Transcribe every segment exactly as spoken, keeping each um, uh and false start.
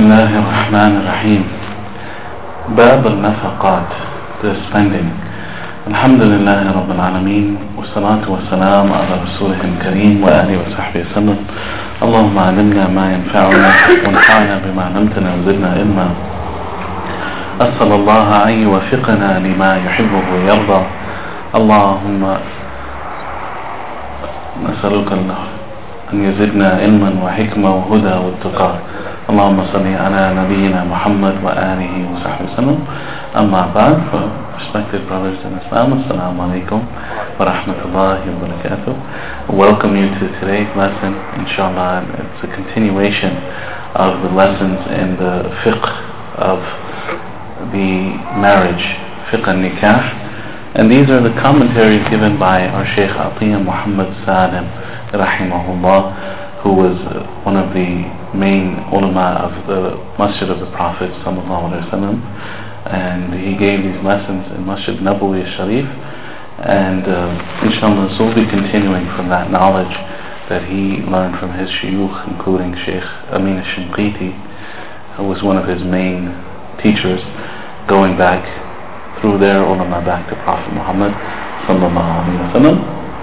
الله الرحمن الرحيم. باب النفقات, the spending. الحمد لله رب العالمين والصلاة والسلام على رسوله الكريم وآله وصحبه وسلم. اللهم علمنا ما ينفعنا وانفعنا بما علمتنا وزدنا علما. أسأل الله أن يوفقنا لما يحبه ويرضى. اللهم نسألك الله أن يزدنا علما وحكمة وهدى والتقى. اللهم صل على نبينا محمد وآله وصحبه وسلم. أما بعد, for respected brothers in Islam, Assalamu alaikum wa rahmatullahi wa barakatuh. Welcome you to today's lesson, inshallah. It's a continuation of the lessons in the fiqh of the marriage, fiqh al-nikah. And these are the commentaries given by our Shaykh Atiyah Muhammad Salim, rahimahullah, who was one of the main ulama of the Masjid of the Prophet sallallahu alaihi wasallam, and he gave these lessons in Masjid Nabawi Sharif, and uh, inshallah so we'll be continuing from that knowledge that he learned from his shuyukh, including Shaykh Amin al-Shinqiti, who was one of his main teachers, going back through their ulama back to Prophet Muhammad sallallahu alaihi wasallam.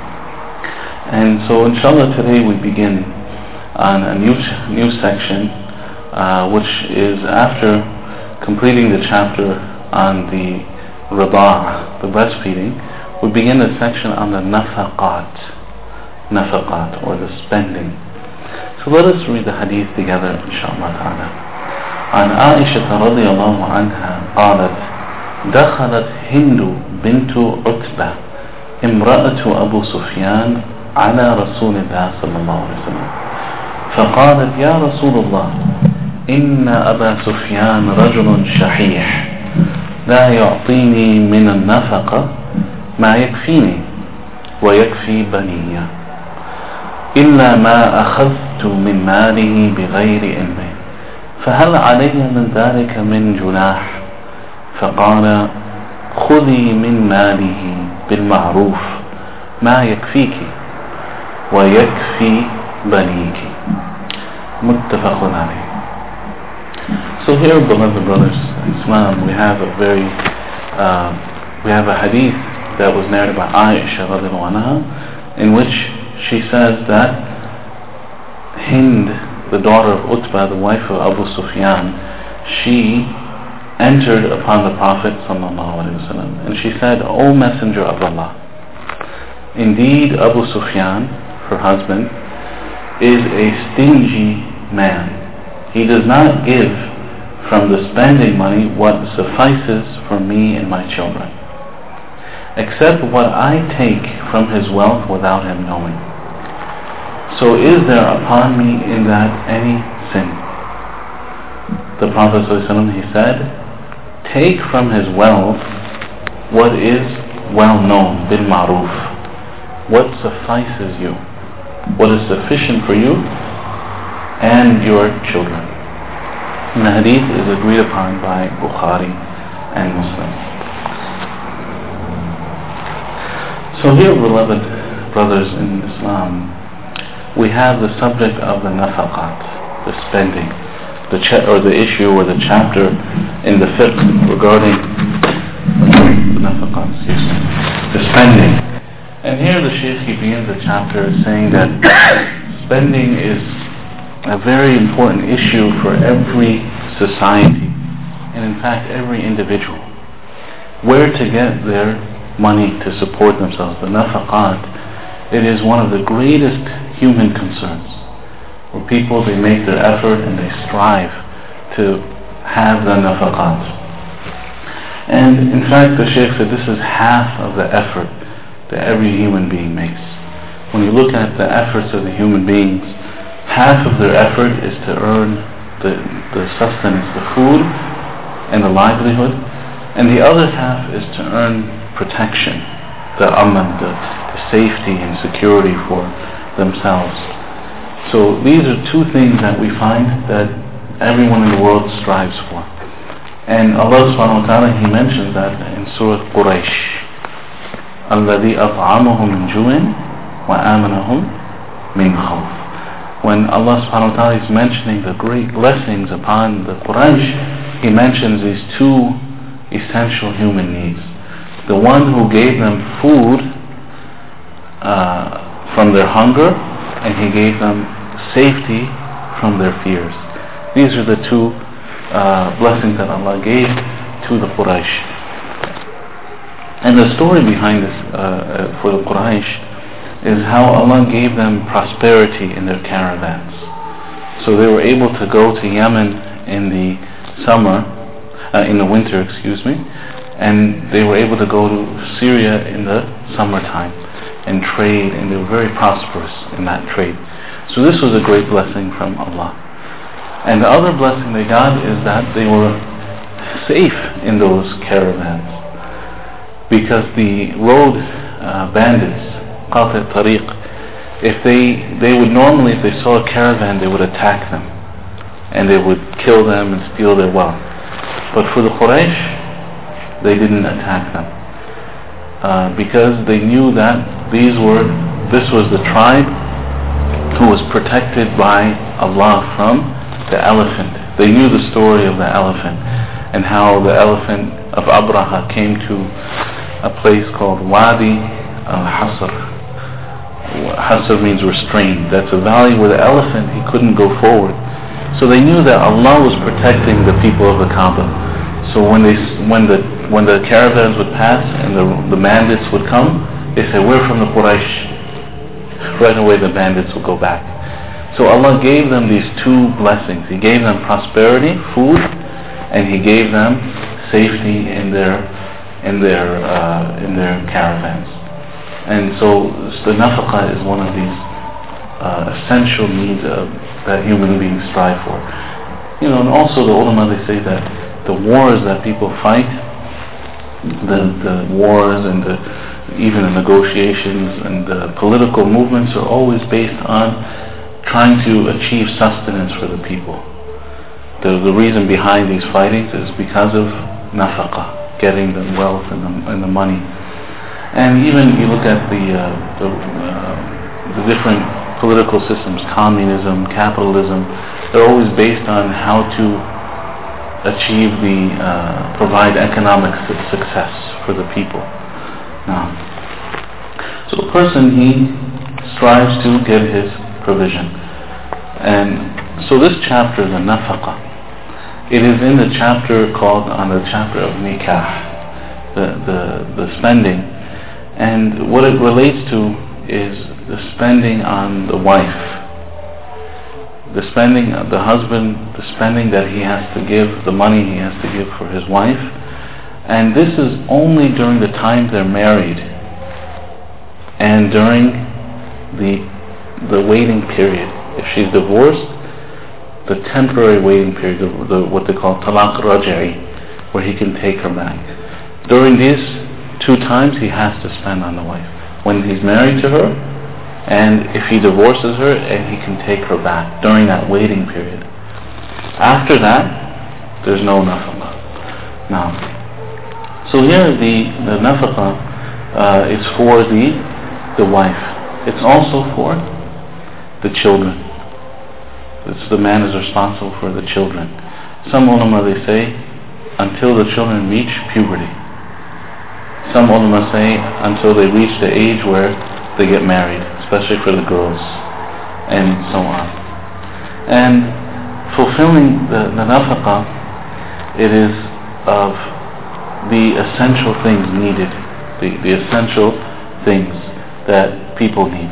And so inshallah today we begin on a new new section, uh, which is after completing the chapter on the rida'a, the breastfeeding. We begin a section on the nafaqat, nafaqat, or the spending. So let us read the hadith together, inshallah ta'ala. عن عائشة رضي الله عنها قالت: دخلت هند بنت عتبة امرأة أبو سفيان على رسول الله صلى الله عليه وسلم فقالت: يا رسول الله، إن أبا سفيان رجل شحيح لا يعطيني من النفقة ما يكفيني ويكفي بني إلا ما أخذت من ماله بغير علمه، فهل علي من ذلك من جناح؟ فقال: خذي من ماله بالمعروف ما يكفيك ويكفي بنيك. متفق عليه. So here, beloved brothers in Islam, we have a very uh, we have a hadith that was narrated by Aisha radiallahu anha, in which she says that Hind, the daughter of Utbah, the wife of Abu Sufyan, she entered upon the Prophet sallallahu alaihi wasallam, and she said, O Messenger of Allah, indeed Abu Sufyan, her husband, is a stingy man. He does not give from the spending money what suffices for me and my children, except what I take from his wealth without him knowing. So is there upon me in that any sin? The Prophet ﷺ, he said, take from his wealth what is well known, bil ma'ruf, what suffices you, what is sufficient for you and your children. And the hadith is agreed upon by Bukhari and Muslim. So here, beloved brothers in Islam, we have the subject of the nafaqat, the spending, the cha- or the issue or the chapter in the fiqh regarding the nafaqat, excuse me, the spending. And here the Shaykh, he begins the chapter saying that spending is a very important issue for every society, and in fact every individual. Where to get their money to support themselves, the nafaqat, it is one of the greatest human concerns, where people, they make their effort and they strive to have the nafaqat. And in fact the Shaykh said this is half of the effort that every human being makes. When you look at the efforts of the human beings, half of their effort is to earn the, the sustenance, the food and the livelihood, and the other half is to earn protection, the aman, the, the safety and security for themselves. So these are two things that we find that everyone in the world strives for. And Allah subhanahu wa ta'ala, He mentions that in Surah Quraysh, الَّذِي أَطْعَمَهُمْ مِنْ جُوعٍ وَآمَنَهُمْ مِنْ خَوْفٍ. when Allah subhanahu wa ta'ala is mentioning the great blessings upon the Quraysh, He mentions these two essential human needs. The one who gave them food uh, from their hunger, and He gave them safety from their fears. These are the two uh, blessings that Allah gave to the Quraysh. And the story behind this uh, for the Quraysh is how Allah gave them prosperity in their caravans. So they were able to go to Yemen in the summer, uh, in the winter, excuse me, and they were able to go to Syria in the summertime and trade, and they were very prosperous in that trade. So this was a great blessing from Allah. And the other blessing they got is that they were safe in those caravans, because the road uh, bandits, qati' tariq, if they they would normally, if they saw a caravan, they would attack them and they would kill them and steal their wealth. But for the Quraysh, they didn't attack them uh, because they knew that these were this was the tribe who was protected by Allah from the elephant. They knew the story of the elephant and how the elephant of Abraha came to a place called Wadi al-Hasr. Hasr means restrained. That's a valley where the elephant, he couldn't go forward. So they knew that Allah was protecting the people of the Kaaba. So when they when the when the caravans would pass and the the bandits would come, they said, "We're from the Quraysh." Right away the bandits would go back. So Allah gave them these two blessings. He gave them prosperity, food, and He gave them safety in their in their uh, in their caravans. And so the nafaqah is one of these uh, essential needs uh, that human beings strive for. You know, and also the ulama, they say that the wars that people fight, the the wars and the even the negotiations and the political movements are always based on trying to achieve sustenance for the people. The, the reason behind these fightings is because of nafaqah, getting the wealth and the, and the money. And even you look at the uh, the, uh, the different political systems, communism, capitalism, they're always based on how to achieve the, uh, provide economic su- success for the people. Now, so a person, he strives to get his provision. And so this chapter, the nafaqah, it is in the chapter called, on the chapter of nikah, the, the, the spending. And what it relates to is the spending on the wife. The spending, the husband, the spending that he has to give, the money he has to give for his wife. And this is only during the time they're married and during the the waiting period. If she's divorced, the temporary waiting period, the, the, what they call talaq raj'i, where he can take her back. During these two times, he has to spend on the wife. When he's married to her, and if he divorces her, and he can take her back during that waiting period. After that, there's no nafaqah. Now, so here the, the nafaqah uh, is for the the wife. It's also for the children. It's the man is responsible for the children. Some ulama, they say until the children reach puberty. Some ulama say until they reach the age where they get married, especially for the girls, and so on. And fulfilling the, the nafaqah, it is of the essential things needed, the, the essential things that people need.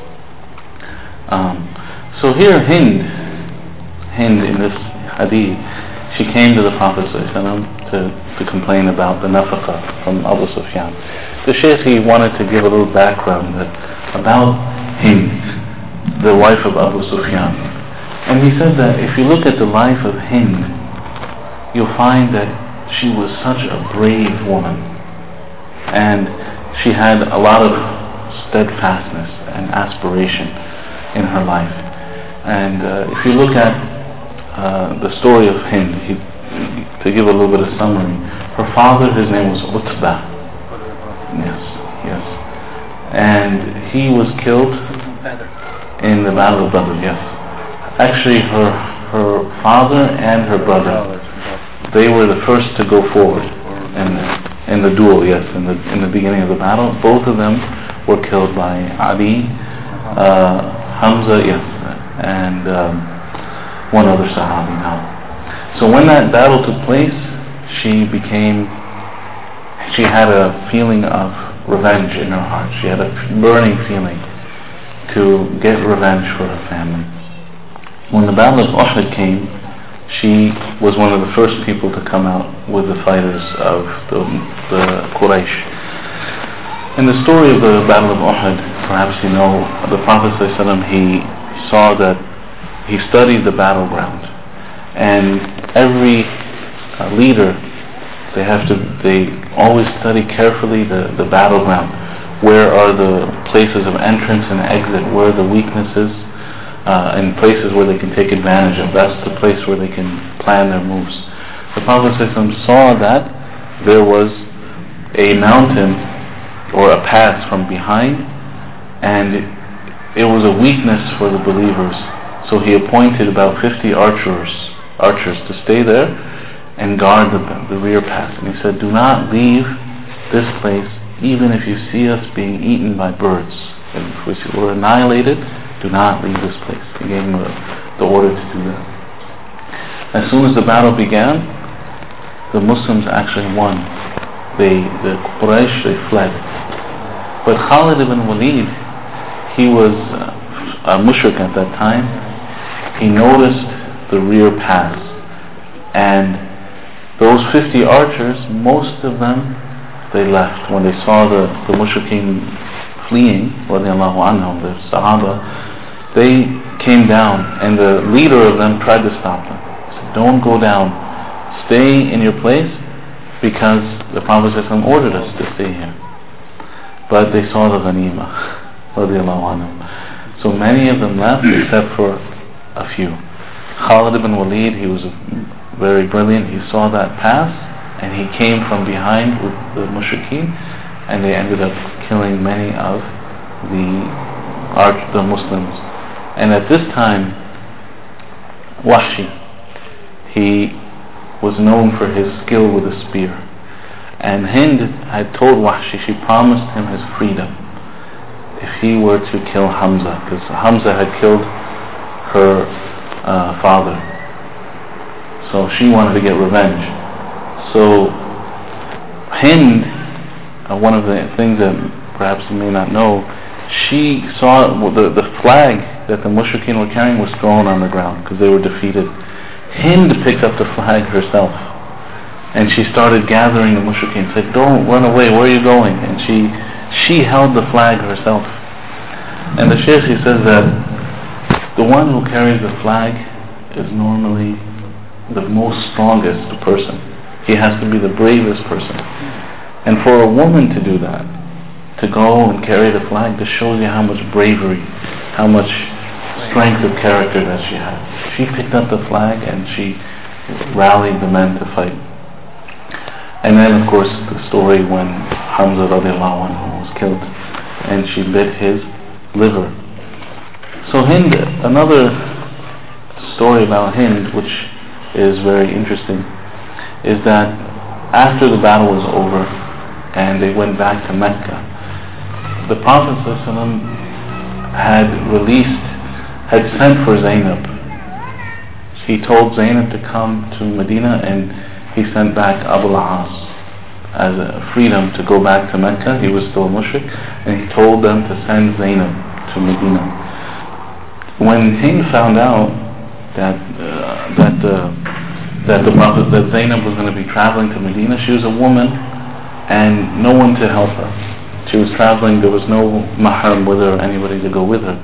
Um, so here Hind, Hind in this hadith, she came to the Prophet ﷺ to, to complain about the nafaqah from Abu Sufyan. The Shaykh, he wanted to give a little background that, about Hind, the wife of Abu Sufyan. And he said that if you look at the life of Hind, you'll find that she was such a brave woman, and she had a lot of steadfastness and aspiration in her life. And uh, if you look at uh, the story of Hind, he, to give a little bit of summary, her father, his name was Utbah. Yes, yes. And he was killed in the Battle of Badr, yes. Actually, her her father and her brother, they were the first to go forward in the, in the duel. Yes, in the in the beginning of the battle, both of them were killed by Ali, uh, Hamza, yes, and um, one other Sahabi now. So when that battle took place, she became, she had a feeling of revenge in her heart. She had a burning feeling to get revenge for her family. When the Battle of Uhud came, she was one of the first people to come out with the fighters of the, the Quraysh. In the story of the Battle of Uhud, perhaps you know, the Prophet ﷺ, he saw that, he studied the battleground, and every uh, leader, they have to, they always study carefully the, the battleground. Where are the places of entrance and exit? Where are the weaknesses? Uh, and places where they can take advantage of. That's the place where they can plan their moves. The Prophet ﷺ saw that there was a mountain or a pass from behind, and it, it was a weakness for the believers. So he appointed about fifty archers, archers to stay there and guard the, the rear pass. And he said, do not leave this place even if you see us being eaten by birds. And if we were annihilated, do not leave this place. He gave them the, the order to do that. As soon as the battle began, the Muslims actually won. They, the Quraysh, they fled. But Khalid ibn Walid, he was uh, a mushrik at that time. He noticed the rear pass, and those fifty archers, most of them, they left. When they saw the, the mushrikeen fleeing, radiallahu anhum, the Sahaba, they came down, and the leader of them tried to stop them. He said, don't go down, stay in your place, because the Prophet ﷺ ordered us to stay here. But they saw the ghanimah, radiallahu anhum. So many of them left, except for a few. Khalid ibn Walid, he was very brilliant. He saw that pass, and he came from behind with the mushrikeen, and they ended up killing many of the arch, the Muslims. And at this time, Wahshi, he was known for his skill with a spear. And Hind had told Wahshi, she promised him his freedom if he were to kill Hamza, because Hamza had killed her uh, father. So she wanted to get revenge. So Hind, uh, one of the things that perhaps you may not know, she saw the, the flag that the mushrikeen were carrying was thrown on the ground because they were defeated. Hind picked up the flag herself, and she started gathering the mushrikeen, said, don't run away, where are you going? And she she held the flag herself. And the Shaykh, he says that the one who carries the flag is normally the most strongest person. He has to be the bravest person. And for a woman to do that, to go and carry the flag, this shows you how much bravery, how much strength of character that she had. She picked up the flag and she rallied the men to fight. And then of course the story when Hamza radiallahu anhu was killed and she bit his liver. So Hind, another story about Hind which is very interesting, is that after the battle was over and they went back to Mecca, the Prophet ﷺ had released, had sent for Zainab. He told Zainab to come to Medina, and he sent back Abu al-As as a freedom to go back to Mecca. He was still a mushrik, and he told them to send Zainab to Medina. When Hind found out that uh, that uh, that the Prophet, that Zainab was going to be traveling to Medina, she was a woman and no one to help her. She was traveling, there was no mahram with her, anybody to go with her.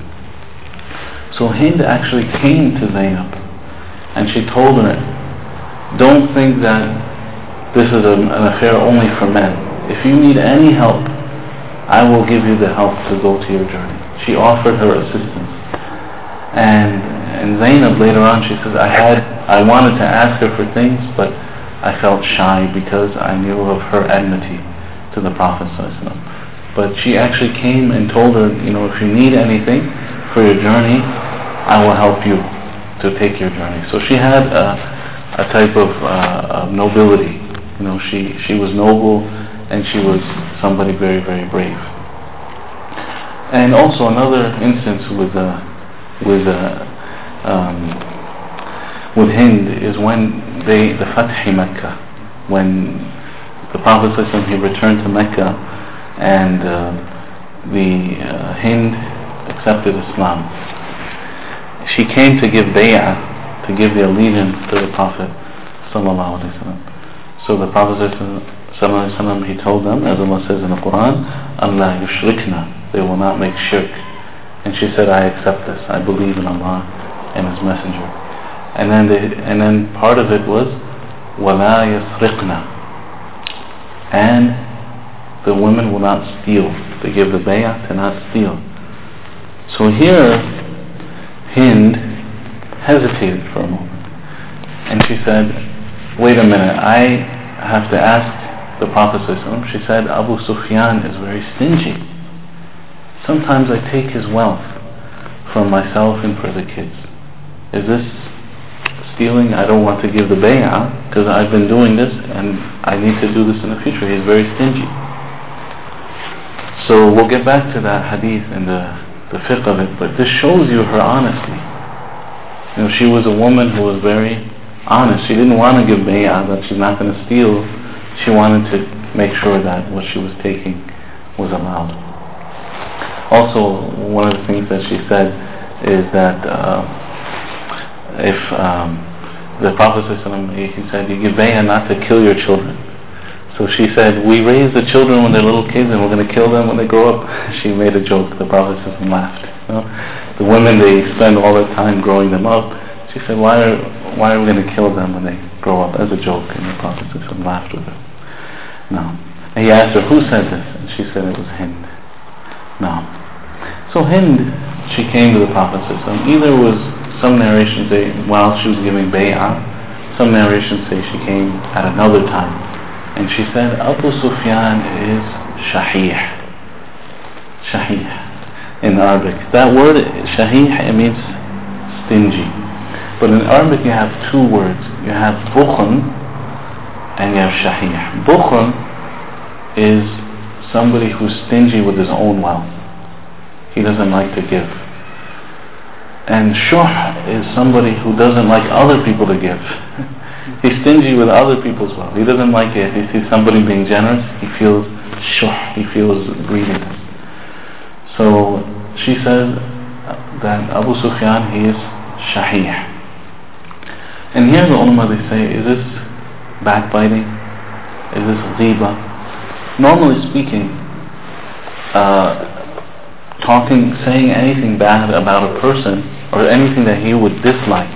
So Hind actually came to Zainab and she told her, don't think that this is a, an affair only for men. If you need any help, I will give you the help to go to your journey. She offered her assistance. And, and Zainab later on, she says, I had, I wanted to ask her for things, but I felt shy because I knew of her enmity to the Prophet ﷺ. But she actually came and told her, you know, if you need anything for your journey, I will help you. to take your journey. So she had a, a type of, uh, of nobility. You know, she, she was noble, and she was somebody very, very brave. And also another instance with uh, with uh, um, with Hind is when they the Fath Mecca, when the Prophet ﷺ, he returned to Mecca, and uh, the uh, Hind accepted Islam. She came to give bay'ah, to give the allegiance to the Prophet sallallahu alaihi wasallam. So the Prophet sallallahu alaihi wasallam, he told them, as Allah says in the Quran, Allah yushrikna, they will not make shirk. And she said, I accept this, I believe in Allah and His Messenger. And then they, and then part of it was wala yasriqna, and the women will not steal. They give the bay'ah to not steal. So here Hind hesitated for a moment, and she said, wait a minute, I have to ask the Prophet ﷺ. She said, Abu Sufyan is very stingy. Sometimes I take his wealth from myself and for the kids. Is this stealing? I don't want to give the bay'ah because I've been doing this and I need to do this in the future. He's very stingy. So we'll get back to that hadith and the, the fiqh of it, but this shows you her honesty. You know, she was a woman who was very honest. She didn't want to give bay'ah that she's not going to steal. She wanted to make sure that what she was taking was allowed. Also, one of the things that she said is that uh, if um, the Prophet ﷺ, he said, you give bay'ah not to kill your children. So she said, we raise the children when they're little kids and we're going to kill them when they grow up. She made a joke. The Prophet ﷺ laughed. You know? The women, they spend all their time growing them up. She said, why are, why are we going to kill them when they grow up? As a joke. And the Prophet ﷺ laughed with her. No. And he asked her, who said this? And she said it was Hind. No. So Hind, she came to the Prophet ﷺ. Either was, some narrations say while she was giving bay'ah, some narrations say she came at another time, and she said, Abu Sufyan is shahih. Shahih in Arabic. That word shahih, it means stingy. But in Arabic you have two words. You have bukhun and you have shahih. Bukhun is somebody who's stingy with his own wealth. He doesn't like to give. And shuh is somebody who doesn't like other people to give. He's stingy with other people's wealth. He doesn't like it. If he sees somebody being generous, he feels shuh, he feels greediness. So she says that Abu Sufyan, he is shahih. And here the ulama, they say, is this backbiting? Is this ghibah? Normally speaking, uh, talking, saying anything bad about a person or anything that he would dislike,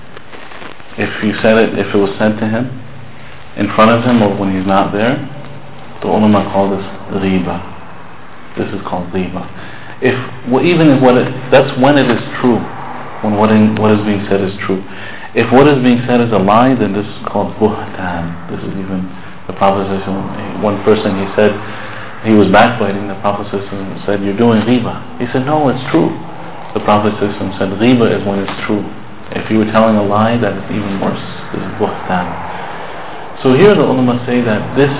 if you said it, if it was said to him in front of him or when he's not there, the ulama call this ghibah. This is called ghibah. If well, even if what it, that's when it is true, when what, in, what is being said is true. If what is being said is a lie, then this is called buhtan. This is even the Prophet, one person, he said, he was backbiting. The Prophet said, you're doing ghibah. He said, no, it's true. The Prophet said, ghibah is when it's true. If you were telling a lie, that is even worse. This is buhtan. So here the ulama say that this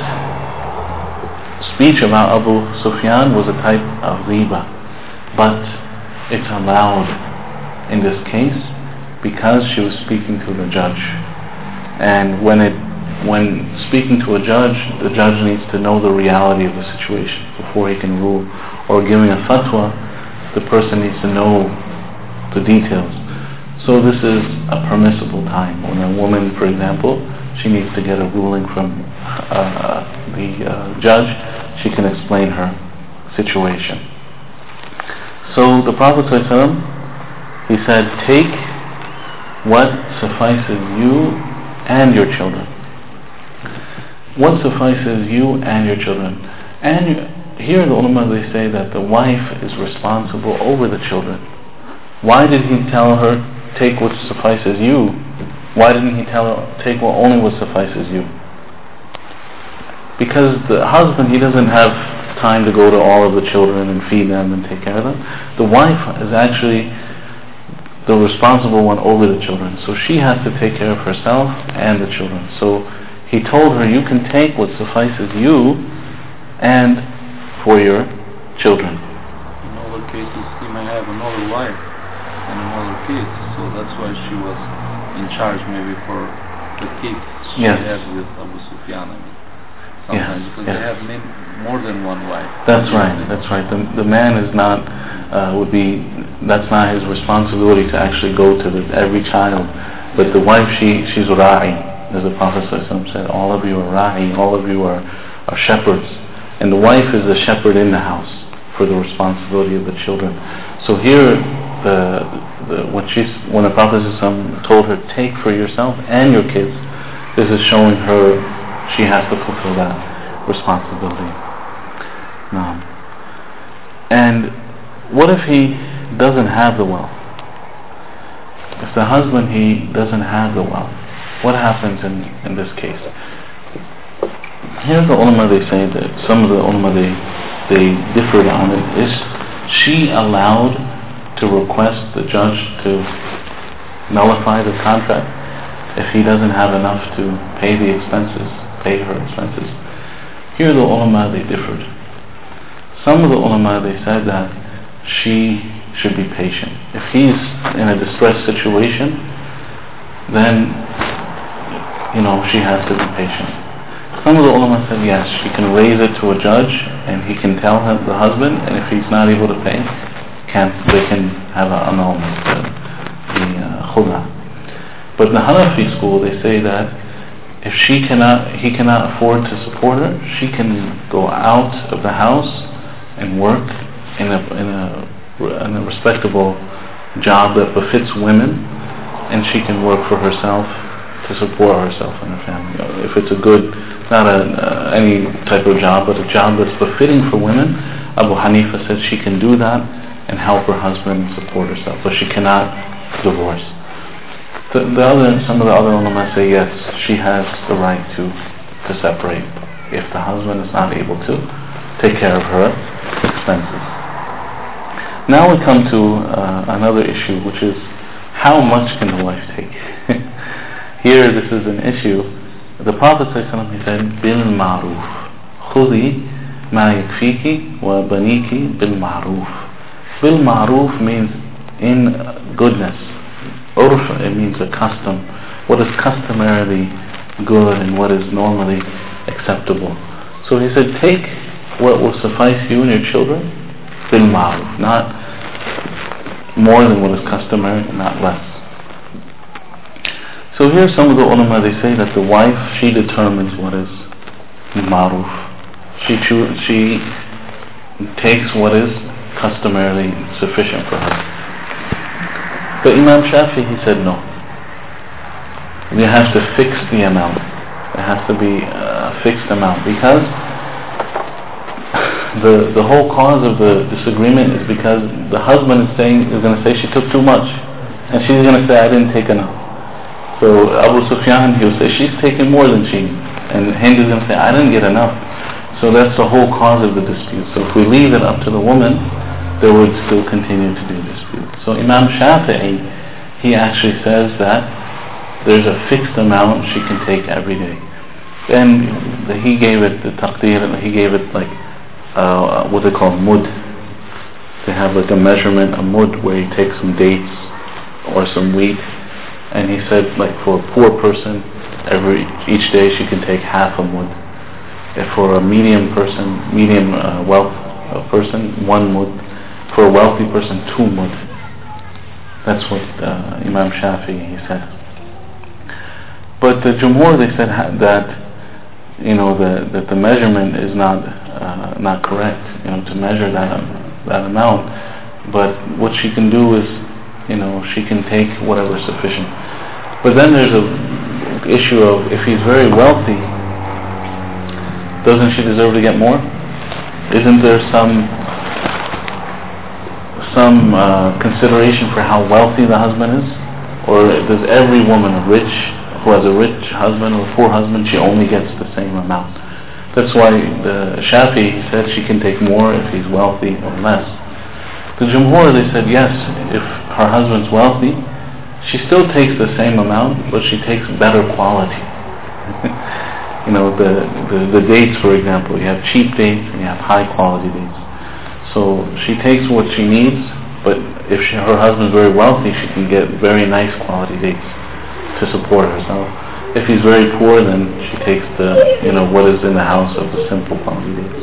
speech about Abu Sufyan was a type of ghibah, but it's allowed in this case because she was speaking to the judge. And when it When speaking to a judge, the judge needs to know the reality of the situation before he can rule. Or giving a fatwa, the person needs to know the details. So this is a permissible time. When a woman, for example, she needs to get a ruling from uh, the uh, judge, she can explain her situation. So the Prophet ﷺ, he said, take what suffices you and your children. What suffices you and your children. And here the ulama, they say that the wife is responsible over the children. Why did he tell her, take what suffices you? Why didn't he tell her, take what only what suffices you? Because the husband, he doesn't have time to go to all of the children and feed them and take care of them. The wife is actually the responsible one over the children. So she has to take care of herself and the children. So he told her, you can take what suffices you and for your children. In other cases, he may have another wife and another kids, so that's why she was in charge maybe for the kids she yes. had with Abu Sufyan. I mean, sometimes yes. because yes. they have many, more than one wife. That's right. That's right. The the man is not uh, would be that's not his responsibility to actually go to the, every child, but the wife she she's ra'i, as the Prophet ﷺ said. All of you are ra'i. All of you are are shepherds, and the wife is the shepherd in the house for the responsibility of the children. So here, the, the when she's when the Prophet ﷺ told her, take for yourself and your kids, this is showing her she has to fulfill that responsibility. No. And what if he doesn't have the wealth? If the husband he doesn't have the wealth, what happens in, in this case? Here the ulama they say that some of the ulama they they differed on it. Is she allowed to request the judge to nullify the contract if he doesn't have enough to pay the expenses, pay her expenses? Here the ulama they differed. Some of the ulama they said that she should be patient. If he's in a distressed situation, then you know she has to be patient. Some of the ulama said yes, she can raise it to a judge and he can tell him, the husband, and if he's not able to pay, can't they can have an annulment, the, the uh, khula. But in the Hanafi school they say that if she cannot, he cannot afford to support her, she can go out of the house and work in a in a in a respectable job that befits women, and she can work for herself to support herself and her family. If it's a good, not a uh, any type of job, but a job that's befitting for women, Abu Hanifa said she can do that and help her husband support herself, but she cannot divorce. The, the other, some of the other ulama say yes, she has the right to to separate if the husband is not able to take care of her expenses. Now we come to uh, another issue, which is how much can the wife take? Here, this is an issue. The Prophet ﷺ, he said, "Bil ma'ruf, khudi ma yakfiki wa baniki bil ma'ruf." Bil ma'ruf means in goodness. Urf, it means a custom. What is customarily good and what is normally acceptable. So he said, take what will suffice you and your children, bil ma'ruf, not more than what is customary, not less. So here some of the ulama, they say that the wife, she determines what is ma'ruf. She cho- she takes what is customarily sufficient for her. But Imam Shafi, he said no. We have to fix the amount. It has to be a fixed amount, because the the whole cause of the disagreement is because the husband is saying is going to say she took too much, and she's going to say I didn't take enough. So Abu Sufyan, he'll say she's taking more than she, and Hind is going to say I didn't get enough. So that's the whole cause of the dispute. So if we leave it up to the woman, there would still continue to be a dispute. So Imam Shafi'i, he actually says that there's a fixed amount she can take every day. And the, he gave it the taqdeer, he gave it like uh, what they call mud. They have like a measurement, a mud, where you take some dates or some wheat, and he said like for a poor person, every each day she can take half a mud. If for a medium person, medium uh, wealth uh, person, one mud. For a wealthy person, two mud. That's what uh, Imam Shafi'i he said. But the Jumhur, they said ha- that you know the, that the measurement is not uh, not correct. You know to measure that um, that amount. But what she can do is, you know, she can take whatever is sufficient. But then there's a issue of if he's very wealthy, doesn't she deserve to get more? Isn't there some some uh, consideration for how wealthy the husband is? Or does every woman, a rich, who has a rich husband or a poor husband, she only gets the same amount? That's why the Shafi, he said she can take more if he's wealthy or less. The Jumhur, they said yes, if her husband's wealthy, she still takes the same amount, but she takes better quality. You know, the, the, the dates, for example, you have cheap dates and you have high quality dates. So she takes what she needs, but if she, her husband's very wealthy, she can get very nice quality dates to support herself. If he's very poor, then she takes the, you know, what is in the house of the simple quality dates.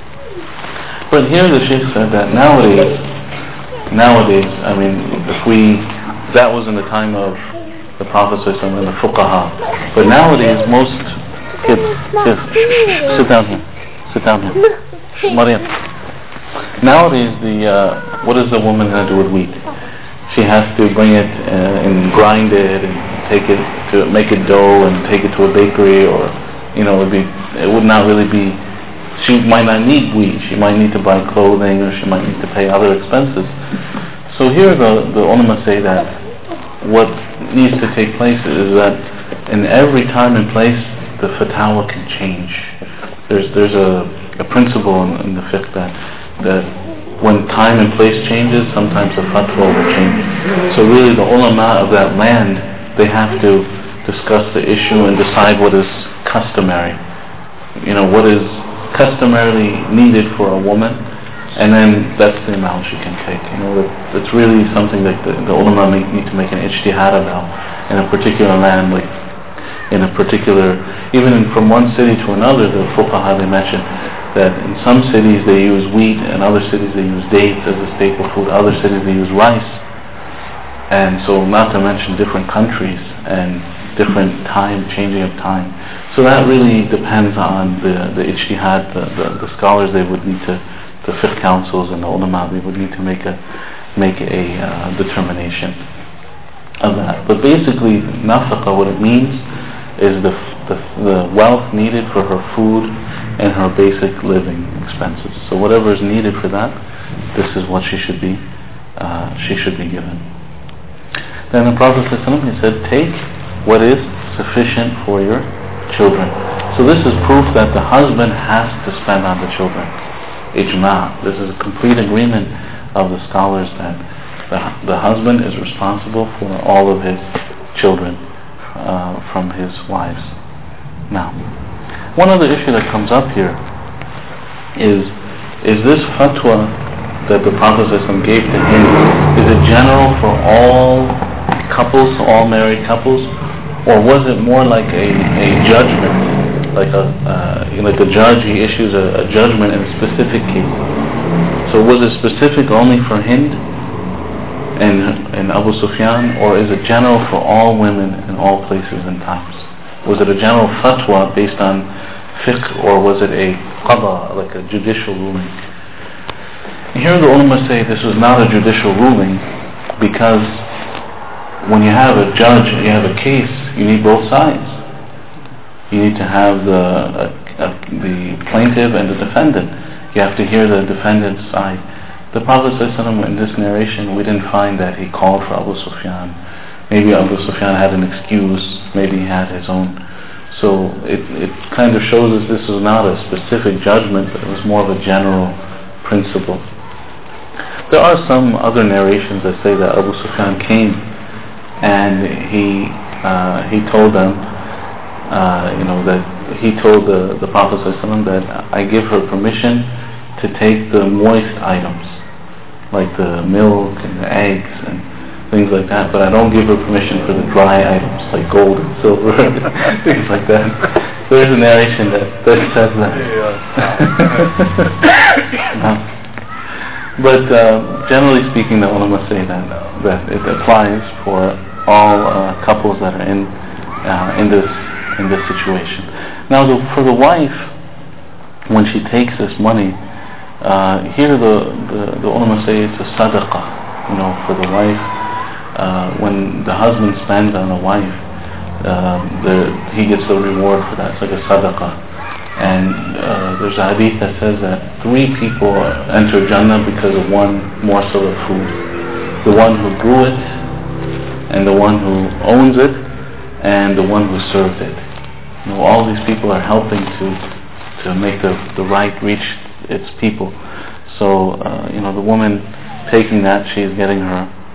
But here the Shaykh said that nowadays, nowadays, I mean, if we, that was in the time of the Prophet and the Fuqaha. But nowadays, most kids, kids, sit down here, sit down here. Maryam. Nowadays, the uh, what is the woman going to do with wheat? She has to bring it uh, and grind it and take it to make it dough and take it to a bakery, or you know, it would be it would not really be. She might not need wheat. She might need to buy clothing, or she might need to pay other expenses. So here, the the ulama say that what needs to take place is that in every time and place, the fatwa can change. There's there's a, a principle in, in the fiqh that that when time and place changes, sometimes the fatwa will change. So really, the ulama of that land, they have to discuss the issue and decide what is customary. You know, what is customarily needed for a woman, and then that's the amount she can take. You know, that, that's really something that the, the ulama make, need to make an ijtihad about in a particular land, like in a particular, even in, from one city to another. The fuqaha, they mention that in some cities they use wheat, and other cities they use dates as a staple food, other cities they use rice, and so not to mention different countries and different time, changing of time. So that really depends on the, the ijtihad, the, the, the scholars. They would need to, the fiqh councils and the ulama, they would need to make a make a uh, determination of that. But basically, nafaqah, what it means is the, the the wealth needed for her food and her basic living expenses. So whatever is needed for that, this is what she should be uh, she should be given. Then the Prophet ﷺ, he said, take what is sufficient for your children. So this is proof that the husband has to spend on the children. Ijma'. This is a complete agreement of the scholars that the, the husband is responsible for all of his children uh, from his wives. Now, one other issue that comes up here is, is this fatwa that the Prophet ﷺ gave to him, is it general for all couples, all married couples, or was it more like a, a judgment, like a uh, you know, like a judge, he issues a, a judgment in a specific case? So was it specific only for Hind and, and Abu Sufyan, or is it general for all women in all places and times? Was it a general fatwa based on fiqh, or was it a qada, like a judicial ruling? Here the ulama say this was not a judicial ruling, because when you have a judge, you have a case, you need both sides. You need to have the uh, uh, the plaintiff and the defendant. You have to hear the defendant's side. The Prophet ﷺ, in this narration, we didn't find that he called for Abu Sufyan. Maybe Abu Sufyan had an excuse, maybe he had his own. So it, it kind of shows us this was not a specific judgment, but it was more of a general principle. There are some other narrations that say that Abu Sufyan came and he uh, he told them, uh, you know, that he told the, the Prophet ﷺ that I give her permission to take the moist items, like the milk and the eggs and things like that, but I don't give her permission for the dry items, like gold and silver and things like that. There is a narration that, that says that. uh, but uh, generally speaking, the ulama say that, that it applies for all uh, couples that are in uh, in this in this situation. Now, the, for the wife, when she takes this money, uh, here the, the the ulama say it's a sadaqah. You know, for the wife, uh, when the husband spends on a wife, uh, the, he gets the reward for that. It's like a sadaqah. And uh, there's a hadith that says that three people enter Jannah because of one morsel of food: the one who grew it, and the one who owns it, and the one who served it. You know, all these people are helping to to make the, the right reach its people. So, uh, you know, the woman taking that, she is getting her,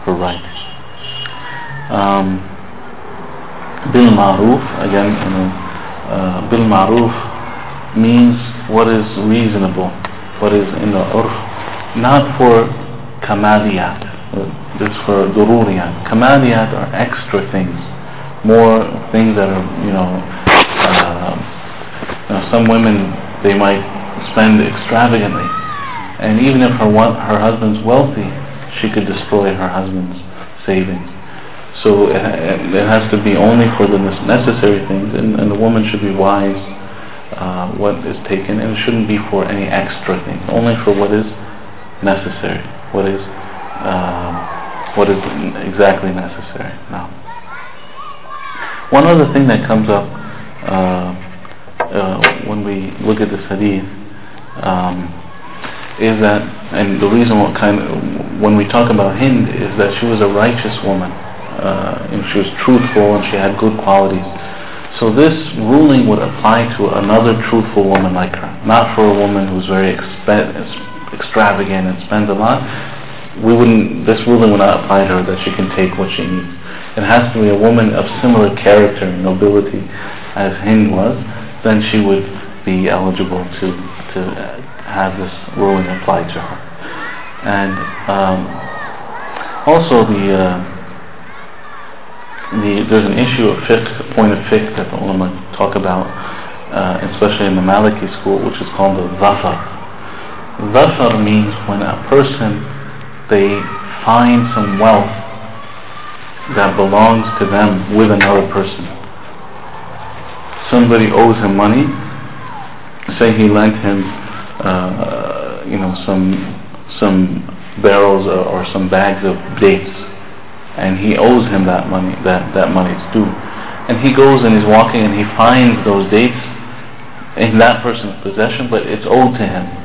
her right. Um, bil ma'ruf, again, you know, uh, bil ma'ruf means what is reasonable, what is in the urf, not for kamaliyat, this is for dururiyat. Kamaliyat are extra things, more things that are, you know, uh, you know, some women, they might spend extravagantly, and even if her one, her husband's wealthy, she could destroy her husband's savings. So it, it has to be only for the necessary things, and, and the woman should be wise uh, what is taken, and it shouldn't be for any extra things, only for what is necessary, what is uh, what is exactly necessary. Now, one other thing that comes up uh, uh, when we look at this hadith um, is that, and the reason what kind of, when we talk about Hind, is that she was a righteous woman, uh, and she was truthful and she had good qualities. So this ruling would apply to another truthful woman like her, not for a woman who's very expe- extravagant and spends a lot. We wouldn't. This ruling would not apply to her that she can take what she needs. It has to be a woman of similar character and nobility as Hind was. Then she would be eligible to to have this ruling applied to her. And um, also the, uh, the there's an issue of fiqh, a point of fiqh that the ulama talk about, uh, especially in the Maliki school, which is called the dhafar. Dhafar means when a person, they find some wealth that belongs to them with another person. Somebody owes him money. Say he lent him, uh, you know, some some barrels or, or some bags of dates, and he owes him that money. That that money is due, and he goes and he's walking and he finds those dates in that person's possession, but it's owed to him.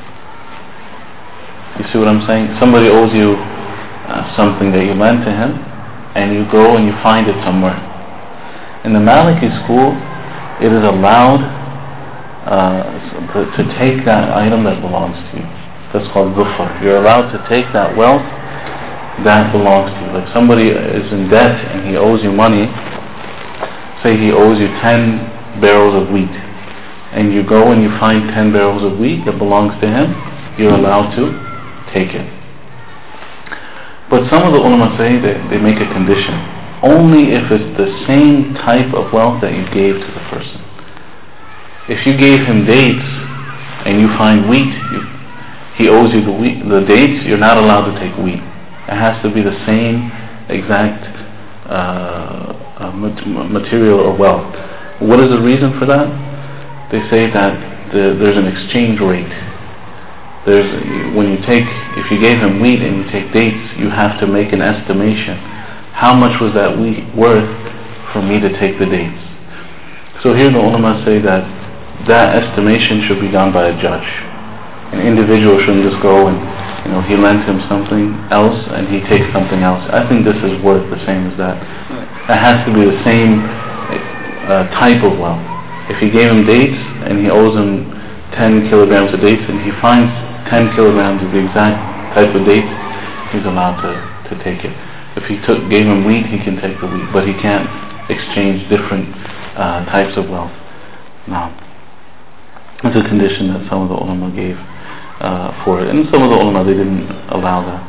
You see what I'm saying? Somebody owes you uh, something that you lent to him, and you go and you find it somewhere. In the Maliki school, it is allowed uh, to, to take that item that belongs to you. That's called dhufar. You're allowed to take that wealth that belongs to you. Like somebody is in debt and he owes you money. Say he owes you ten barrels of wheat, and you go and you find ten barrels of wheat that belongs to him. You're allowed to take it. But some of the ulama say that they make a condition. Only if it's the same type of wealth that you gave to the person. If you gave him dates and you find wheat, you, he owes you the wheat, the dates, you're not allowed to take wheat. It has to be the same exact uh, uh, material or wealth. What is the reason for that? They say that the, there's an exchange rate. There's, when you take, if you gave him wheat and you take dates, you have to make an estimation. How much was that wheat worth for me to take the dates? So here the ulama say that that estimation should be done by a judge. An individual shouldn't just go and, you know, he lent him something else and he takes something else. I think this is worth the same as that. It has to be the same uh, type of wealth. If he gave him dates and he owes him ten kilograms of dates and he finds ten kilograms of the exact type of dates, he's allowed to, to take it. If he took, gave him wheat, he can take the wheat, but he can't exchange different uh, types of wealth. No. It's a condition that some of the ulama gave uh, for it, and some of the ulama, they didn't allow that.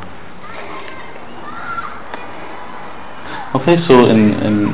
Okay, so in, in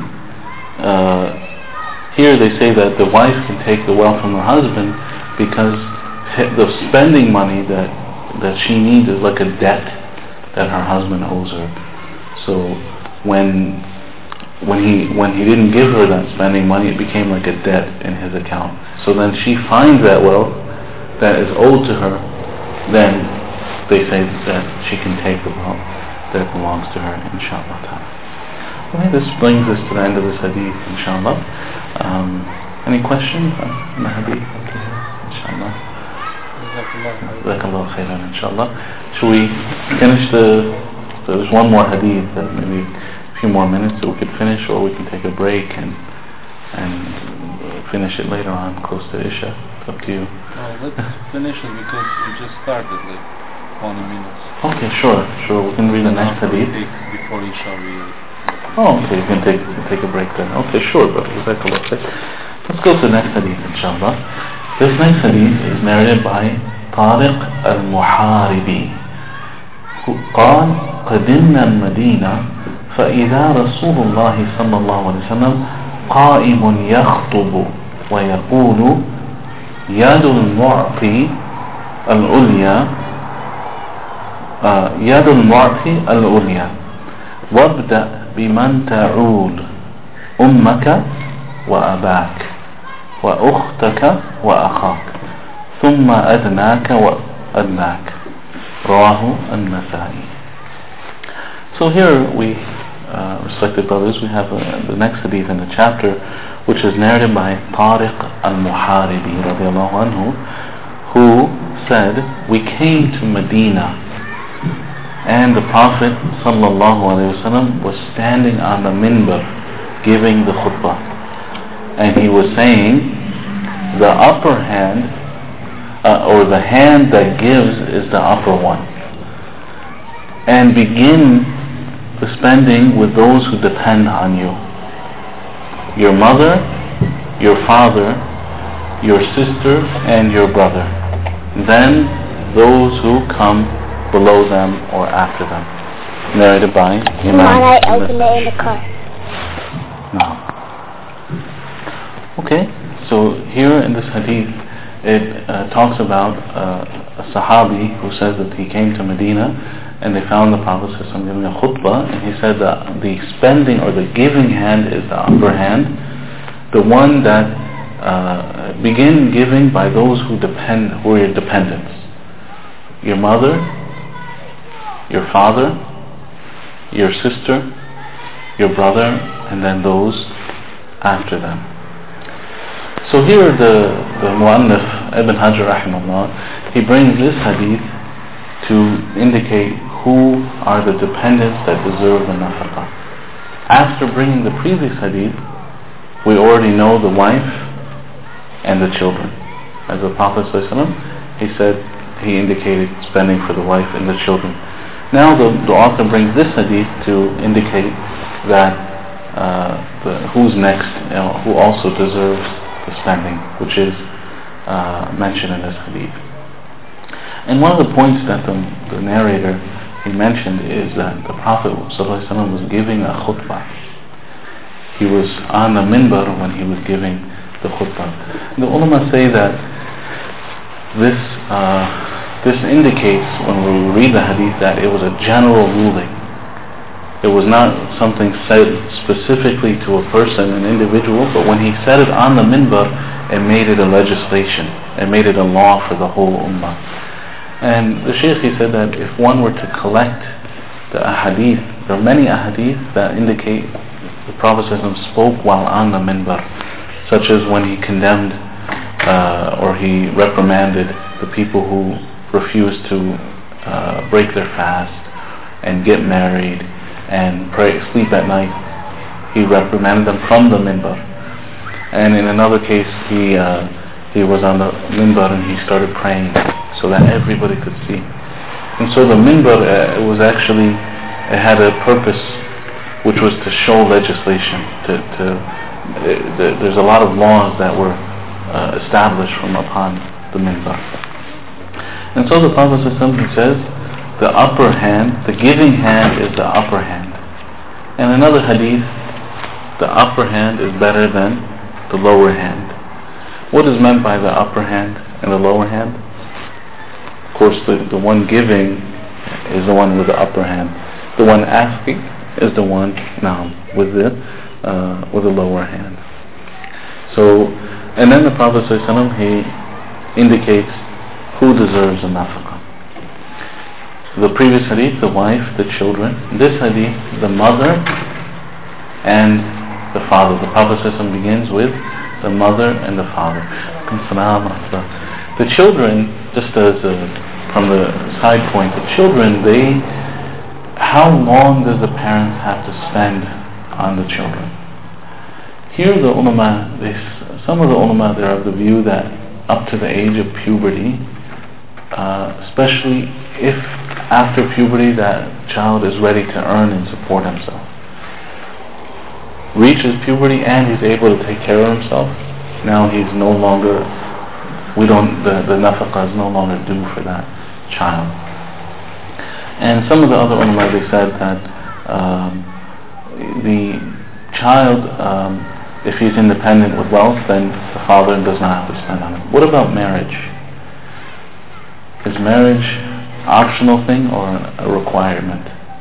uh, here they say that the wife can take the wealth from her husband because the spending money that that she needs is like a debt that her husband owes her. So when when he when he didn't give her that spending money, it became like a debt in his account. So then she finds that wealth that is owed to her. Then they say that she can take the wealth that belongs to her, inshallah ta'ala. Okay, this brings us to the end of this hadith, inshallah. Um, any questions on the hadith? Okay, inshallah. Jazakallah khairan, inshallah. Should we finish the, so there's one more hadith, that maybe a few more minutes that we could finish, or we can take a break and and finish it later on, close to Isha. It's up to you. Well, let's finish it because we just started like twenty minutes. Okay, sure, sure. We can read the next hadith. before Isha we... Oh, okay, you can take take a break then. Okay, sure, but let's go to the next hadith, inshallah. This next hadith is narrated by Tariq al-Muharibi. قال قدمنا المدينة فإذا رسول الله صلى الله عليه وسلم قائم يخطب ويقول يد المعطي العليا يد المعطي العليا وابدأ بمن تعول أمك وأباك وأختك وأخاك ثم أدناك وأدناك رواه النسائي. So here we, uh, respected brothers, we have uh, the next hadith in the chapter, which is narrated by Tariq al-Muharibi radiallahu anhu, who said, we came to Medina and the Prophet sallallahu alaihi wasallam was standing on the minbar giving the khutbah, and he was saying, the upper hand uh, or the hand that gives is the upper one, and begin the spending with those who depend on you, your mother, your father, your sister, and your brother, then those who come below them or after them. Narrated by Imam. I opened it in the car. No. Okay, so here in this hadith, it uh, talks about uh, a Sahabi who says that he came to Medina and they found the Prophet giving a khutbah, and he said that the spending or the giving hand is the upper hand, the one that uh, begin giving by those who depend, who are your dependents, your mother, your father, your sister, your brother, and then those after them. So here the, the Mu'allif Ibn Hajar rahimahullah, he brings this hadith to indicate who are the dependents that deserve the nafaqah. After bringing the previous hadith, we already know the wife and the children. As the Prophet ﷺ, he said, he indicated spending for the wife and the children. Now the, the author brings this hadith to indicate that uh, the, who's next, you know, who also deserves the spending, which is uh, mentioned in this hadith. And one of the points that the, the narrator he mentioned is that the Prophet ﷺ was giving a khutbah. He was on the minbar when he was giving the khutbah. The ulama say that this uh, This indicates, when we read the hadith, that it was a general ruling. It was not something said specifically to a person, an individual, but when he said it on the minbar, it made it a legislation. It made it a law for the whole ummah. And the Shaykh, he said that if one were to collect the ahadith, there are many ahadith that indicate the Prophet spoke while on the minbar, such as when he condemned uh, or he reprimanded the people who refused to uh, break their fast and get married and pray, sleep at night. He reprimanded them from the minbar. And in another case, he uh, he was on the minbar and he started praying so that everybody could see. And so the minbar, uh, it was actually, it had a purpose, which was to show legislation. To, to uh, the, there's a lot of laws that were uh, established from upon the minbar. And so the Prophet ﷺ says, the upper hand, the giving hand is the upper hand. In another hadith, the upper hand is better than the lower hand. What is meant by the upper hand and the lower hand? Of course, the, the one giving is the one with the upper hand. The one asking is the one now with the uh, with the lower hand. So, and then the Prophet ﷺ, he indicates who deserves a nafaqah. The previous hadith, the wife, the children. This hadith, the mother and the father. The Prophet ﷺ begins with the mother and the father. The children, just as a, from the side point, the children, they, how long does the parents have to spend on the children? Here the ulama, they, some of the ulama, they're of the view that up to the age of puberty, Uh, especially if after puberty that child is ready to earn and support himself. Reaches puberty and he's able to take care of himself, now he's no longer, we don't, the, the nafaqah is no longer due for that child. And some of the other ulama, they said that um, the child, um, if he's independent with wealth, then the father does not have to spend on it. What about marriage? Is marriage an optional thing or a requirement?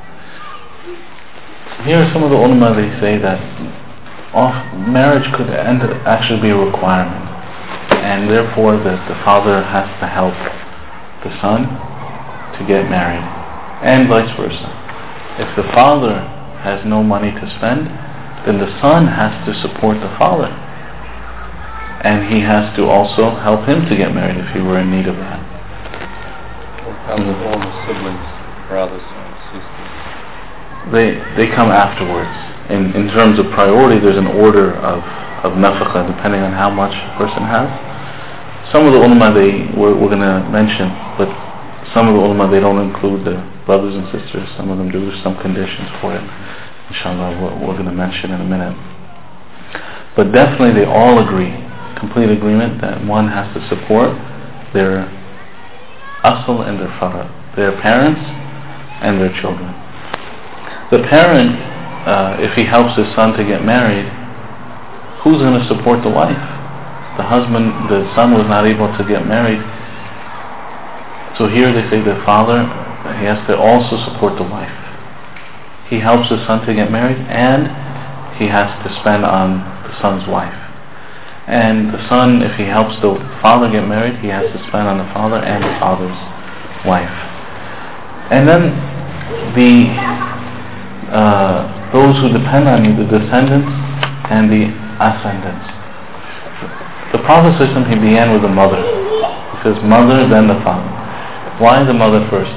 Here are some of the ulama, they say that off, marriage could end, actually be a requirement, and therefore the, the father has to help the son to get married, and vice versa. If the father has no money to spend, then the son has to support the father, and he has to also help him to get married if he were in need of that. Or how mm-hmm. all the siblings, brothers and sisters? They they come afterwards. In in terms of priority, there's an order of, of nafaqah depending on how much a person has. Some of the ulama they we're, we're going to mention, but some of the ulama they don't include the brothers and sisters. Some of them do. There's some conditions for it. Inshallah, we're, we're going to mention in a minute. But definitely they all agree, complete agreement, that one has to support their asl and their farad, their parents and their children. The parent, uh, if he helps his son to get married, who's going to support the wife? The husband, the son was not able to get married. So here they say the father, he has to also support the wife. He helps his son to get married, and he has to spend on the son's wife. And the son, if he helps the father get married, he has to spend on the father and the father's wife. And then the uh, those who depend on you, the descendants and the ascendants. The Prophet ﷺ, he began with the mother. He says mother, then the father. Why the mother first?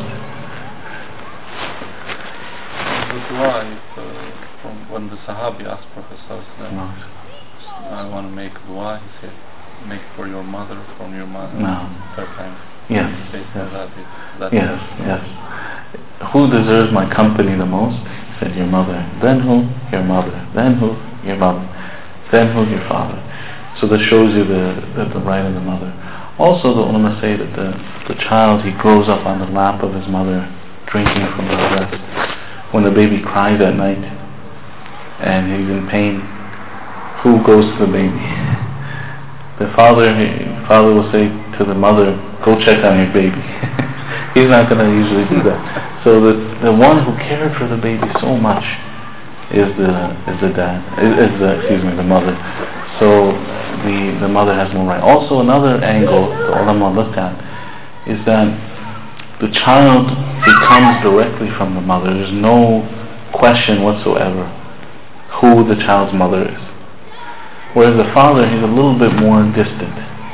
Why, uh, from when the Sahabi asked Prophet ﷺ, no. I want to make dua, he said, make for your mother, from your mother. No. Third time. Yes. Yes. That is, that yes. is. Yes. Who deserves my company the most? He said, your mother. Then who? Your mother. Then who? Your mother. Then who? Your father. So this shows you the, the, the right of the mother. Also, the ulama say that the, the child, he grows up on the lap of his mother, drinking from her breast. When the baby cries at night and he's in pain, who goes to the baby? The father, he, father will say to the mother, go check on your baby. He's not going to usually do that. So the the one who cared for the baby so much is the is the dad, is, is the excuse me the mother. So the the mother has no right. Also, another angle the ulama looked at is that the child, he comes directly from the mother. There's no question whatsoever who the child's mother is. Whereas the father, he's a little bit more distant.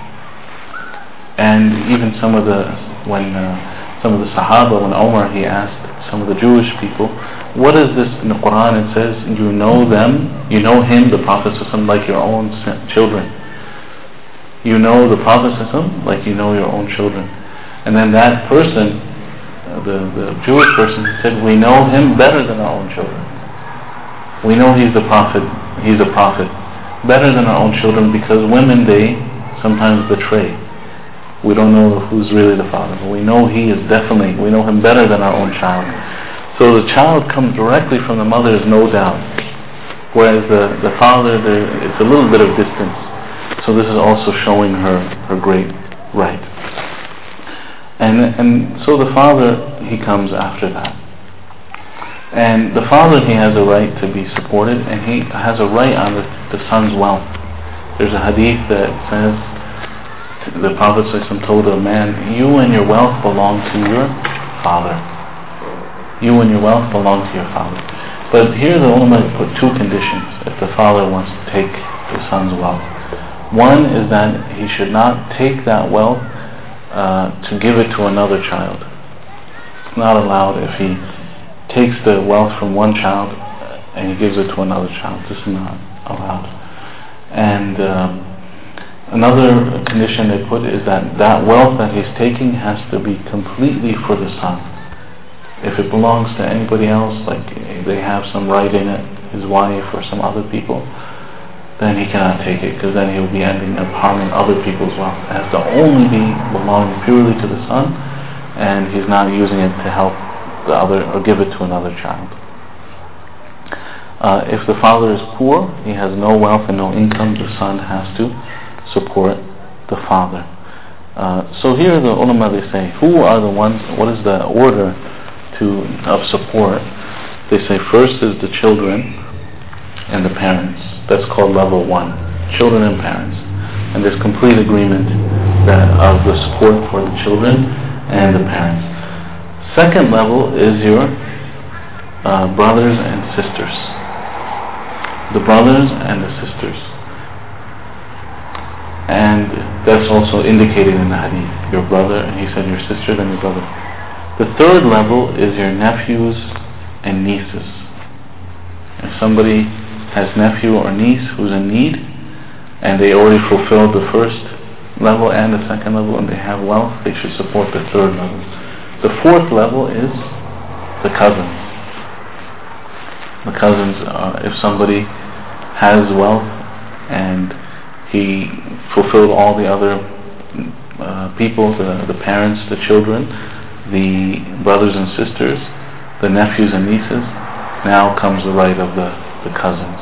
And even some of the, when uh, some of the Sahaba, when Omar, he asked some of the Jewish people, what is this in the Quran? It says, you know them, you know him, the Prophet ﷺ, like your own children. You know the Prophet ﷺ like you know your own children. And then that person, uh, the, the Jewish person, he said, we know him better than our own children. We know he's the Prophet, he's a Prophet, better than our own children, because women, they sometimes betray. We don't know who's really the father, but we know he is definitely, we know him better than our own child. So the child comes directly from the mother, is no doubt. Whereas the, the father, there, it's a little bit of distance. So this is also showing her, her great right. And and so the father, he comes after that. And the father, he has a right to be supported, and he has a right on the, the son's wealth. There's a hadith that says, the Prophet ﷺ told a man, you and your wealth belong to your father. You and your wealth belong to your father. But here the ulama put two conditions if the father wants to take the son's wealth. One is that he should not take that wealth uh, to give it to another child. It's not allowed if he takes the wealth from one child and he gives it to another child. This is not allowed. And um, another condition they put is that that wealth that he's taking has to be completely for the son. If it belongs to anybody else, like they have some right in it, his wife or some other people, then he cannot take it, because then he'll be ending up harming other people's wealth. It has to only be belonging purely to the son, and he's not using it to help the other or give it to another child. Uh, if the father is poor, he has no wealth and no income, the son has to support the father. Uh, so here the ulama, they say, who are the ones, what is the order to of support? They say first is the children and the parents. That's called level one, children and parents. And there's complete agreement that of the support for the children and the parents. Second level is your uh, brothers and sisters. The brothers and the sisters. And that's also indicated in the hadith. Your brother, and he said your sister, then your brother. The third level is your nephews and nieces. If somebody has nephew or niece who's in need, and they already fulfilled the first level and the second level, and they have wealth, they should support the third level. The fourth level is the cousins. The cousins, uh, if somebody has wealth and he fulfilled all the other uh, people, the, the parents, the children, the brothers and sisters, the nephews and nieces, now comes the right of the, the cousins.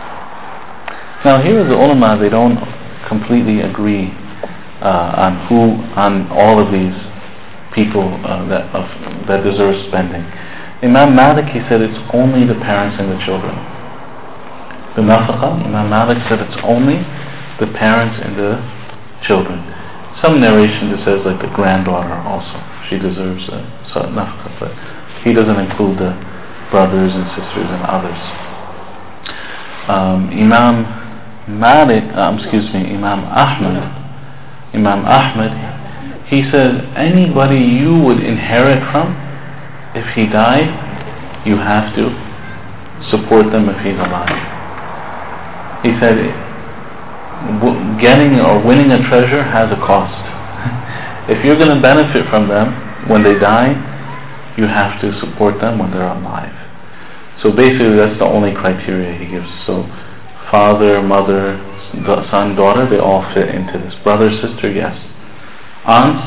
Now here the ulama, they don't completely agree uh, on who, on all of these people uh, that of, that deserve spending. Imam Malik, he said it's only the parents and the children. The nafaqah, Imam Malik said it's only the parents and the children. Some narration that says like the granddaughter also, she deserves a uh, nafaqah, but he doesn't include the brothers and sisters and others. Um, Imam Malik, um, excuse me, Imam Ahmad, Imam Ahmad, he says anybody you would inherit from, if he died, you have to support them if he's alive. He said getting or winning a treasure has a cost. If you're going to benefit from them when they die, you have to support them when they're alive. So basically that's the only criteria he gives. So father, mother, son, daughter, they all fit into this. Brother, sister, yes. Aunts,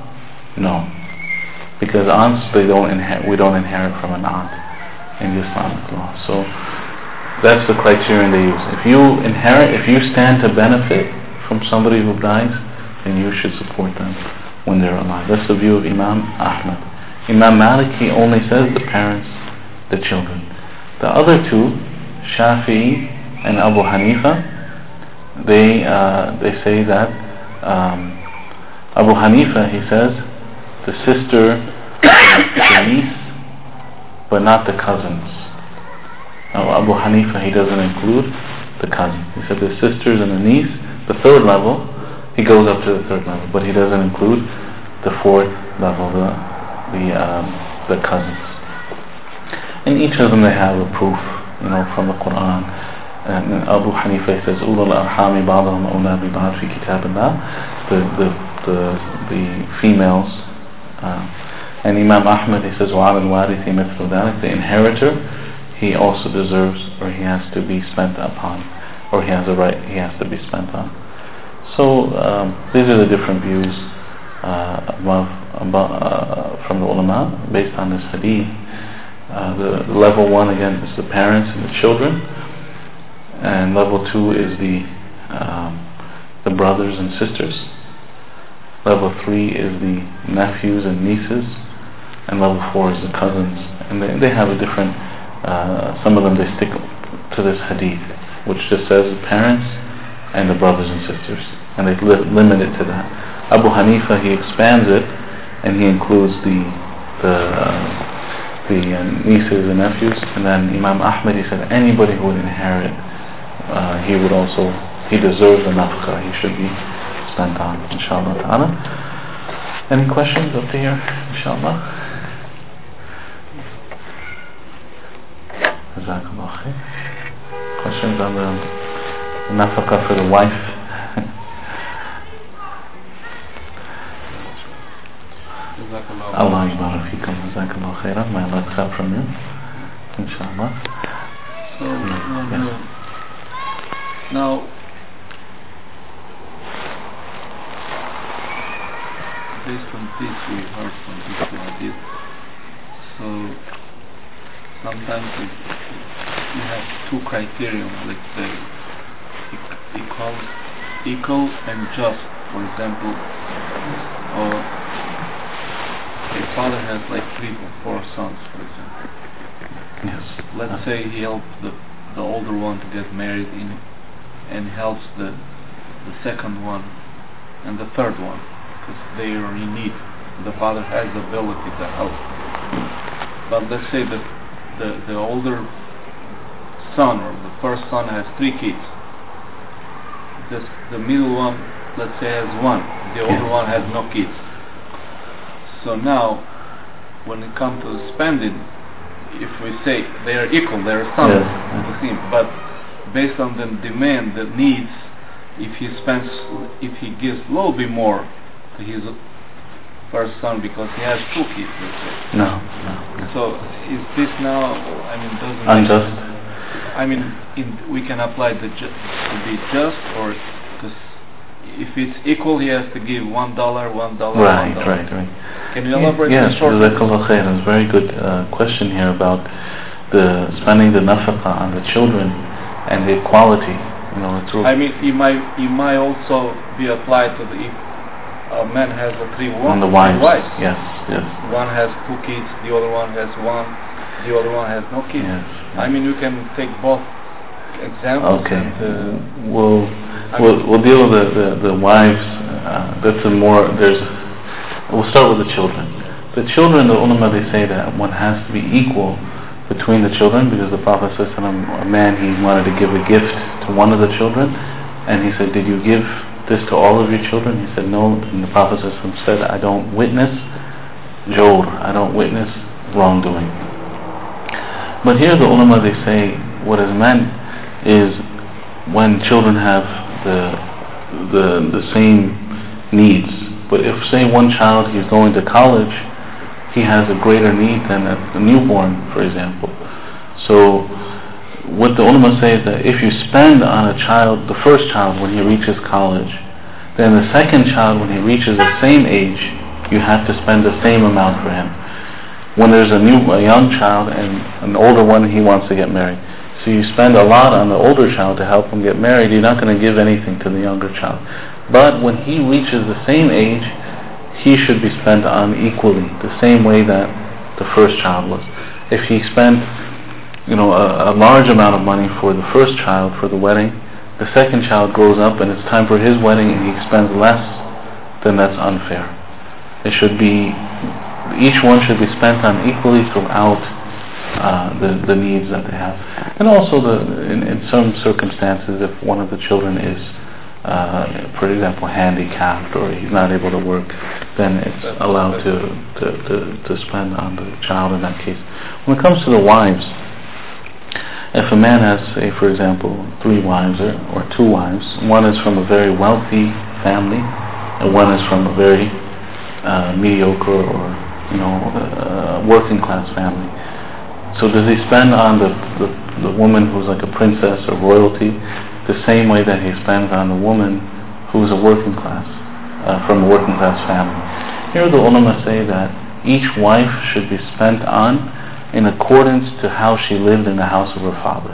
no. Because aunts, they don't inherit, we don't inherit from an aunt in the Islamic law. So that's the criterion they use. If you inherit, if you stand to benefit from somebody who dies, then you should support them when they're alive. That's the view of Imam Ahmad. Imam Malik, he only says the parents, the children. The other two, Shafi'i and Abu Hanifa, they uh, they say that um, Abu Hanifa, he says the sister, the niece, but not the cousins. Now Abu Hanifa, he doesn't include the cousin. He said the sisters and the niece, the third level, he goes up to the third level, but he doesn't include the fourth level, the the um, the cousins. And each of them they have a proof, you know, from the Quran. And Abu Hanifa says, "Ulul arhami ba'dhum awla bi ba'd fi kitabillah." The the the the females. Uh, and Imam Ahmad, he says, وَعَلَى الْوَارِثِ مِثْلُ ذَلِكَ. The inheritor, he also deserves, or he has to be spent upon, or he has a right, he has to be spent on. So um, these are the different views uh, above, above, uh, from the ulama based on this hadith. Uh, the, the level one again is the parents and the children, and level two is the um, the brothers and sisters. Level three is the nephews and nieces, and level four is the cousins. And they, they have a different. Uh, some of them they stick to this hadith, which just says the parents and the brothers and sisters, and they li- limit it to that. Abu Hanifa, he expands it, and he includes the the uh, the uh, nieces and nephews. And then Imam Ahmad, he said anybody who would inherit, uh, he would also he deserves the nafqa. He should be spent on, inshallah ta'ala. Any questions up to here, inshallah? Jazakallah khair. Questions on the nafqa for the wife? Allah Ybarak Fikum, Jazakallah Khairan. May Allah accept from you, inshallah. So, yes. uh, now, based on this, we heard from this hadith. So, sometimes it, you have two criteria, let's say, equal, equal and just. For example, or a father has like three or four sons, for example. Yes. Let's uh. say he helps the the older one to get married in, and helps the the second one and the third one because they are in need. The father has the ability to help. But let's say that the the older son or the first son has three kids. This the middle one, let's say, has one. The older one has no kids. So now, when it comes to spending, if we say they are equal, they are sons, yes. the same. But based on the demand, the needs, if he spends, if he gives a little bit more to his first son because he has two kids, let's say. No, no. So is this now? I mean, doesn't unjust? I mean, in, we can apply the ju- to be just, or because if it's equal, he has to give one dollar, one dollar, right, one dollar. Right, right, Can you elaborate? Yes, Jazakallah Khairan. It's a very good uh, question here about the spending the nafaqah on the children and the equality. You know, it's I mean, it might it might also be applied to the if a man has a three wives. On the wives. wives. Yes, yes. One has two kids, the other one has one, the other one has no kids. Yes, yes. I mean, you can take both examples. Okay. And, uh, we'll, we'll we'll deal with the the, the wives. Uh, that's a more there's. We'll start with the children. The children, the ulama, they say that one has to be equal between the children because the Prophet ﷺ, a man, he wanted to give a gift to one of the children, and he said, "Did you give this to all of your children?" He said, "No." And the Prophet ﷺ said, "I don't witness jawr, I don't witness wrongdoing." But here the ulama, they say what is meant is when children have the the the same needs. But if, say, one child, he's going to college, he has a greater need than a, a newborn, for example. So what the ulama say is that if you spend on a child, the first child, when he reaches college, then the second child, when he reaches the same age, you have to spend the same amount for him. When there's a new, a young child and an older one, he wants to get married. So you spend a lot on the older child to help him get married, you're not going to give anything to the younger child. But when he reaches the same age, he should be spent on equally, the same way that the first child was. If he spent, you know, a, a large amount of money for the first child for the wedding, the second child grows up and it's time for his wedding and he spends less, then that's unfair. It should be, each one should be spent on equally throughout uh, the the needs that they have. And also, the in, in some circumstances, if one of the children is Uh, for example, handicapped or he's not able to work, then it's allowed to, to, to, to spend on the child in that case. When it comes to the wives, if a man has, say, for example, three wives or, or two wives, one is from a very wealthy family and one is from a very uh, mediocre or, you know, uh, working class family. So does he spend on the, the, the woman who's like a princess or royalty the same way that he spends on the woman who's a working class, uh, from a working class family? Here the ulama say that each wife should be spent on in accordance to how she lived in the house of her father.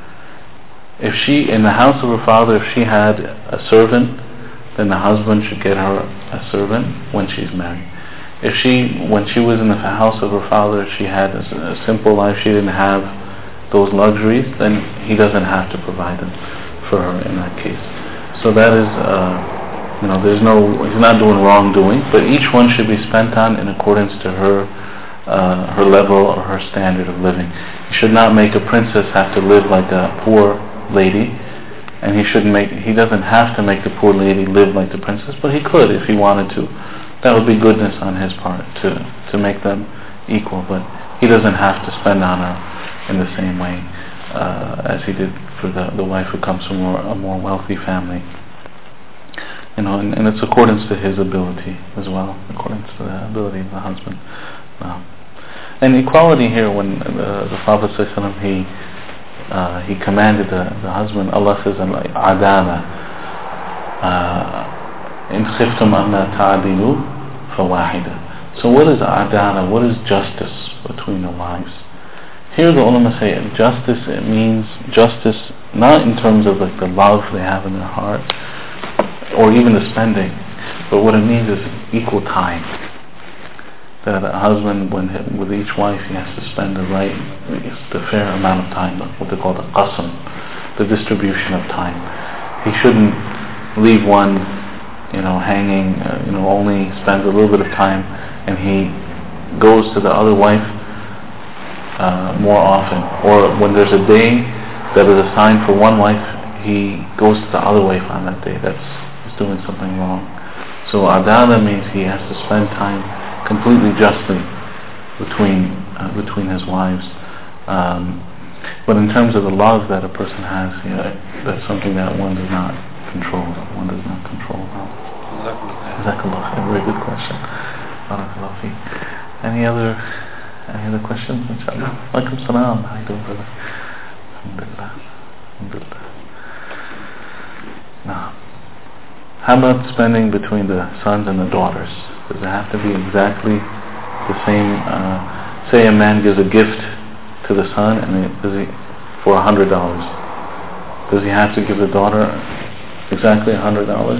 If she, in the house of her father, if she had a servant, then the husband should get her a servant when she's married. If she, when she was in the house of her father, she had a, a simple life, she didn't have those luxuries, then he doesn't have to provide them for her in that case. So that is, uh, you know, there's no, he's not doing wrongdoing, but each one should be spent on in accordance to her, uh, her level or her standard of living. He should not make a princess have to live like a poor lady, and he shouldn't make, he doesn't have to make the poor lady live like the princess, but he could if he wanted to. That would be goodness on his part to to make them equal, but he doesn't have to spend on her in the same way uh, as he did for the, the wife who comes from more, a more wealthy family. you know, and, and it's accordance to his ability as well, according to the ability of the husband. Uh, and equality here, when the, the Prophet ﷺ, he uh, he commanded the, the husband, Allah says, "Adala in khiftum anna ta'dilu fawahida." So what is adala? What is justice between the wives? Here the ulama say justice, it means justice not in terms of like the love they have in their heart or even the spending, but what it means is equal time. That a husband, when he, with each wife, he has to spend the right, the fair amount of time, what they call the qasam, the distribution of time. He shouldn't leave one, you know, hanging, uh, you know, only spends a little bit of time, and he goes to the other wife uh, more often. Or when there's a day that is assigned for one wife, he goes to the other wife on that day. That's he's doing something wrong. So adala means he has to spend time completely justly between uh, between his wives. Um, but in terms of the love that a person has, you know, that's something that one does not control. One does not control. Jazakallah. A very good question. Barakallah fi. Any other any other questions? Inshallah. Walaikum salam. How you doing, brother? Alhamdulillah. Alhamdulillah. Now, how about spending between the sons and the daughters? Does it have to be exactly the same? Uh, say a man gives a gift to the son, and it, does he for a hundred dollars? Does he have to give the daughter exactly a hundred dollars?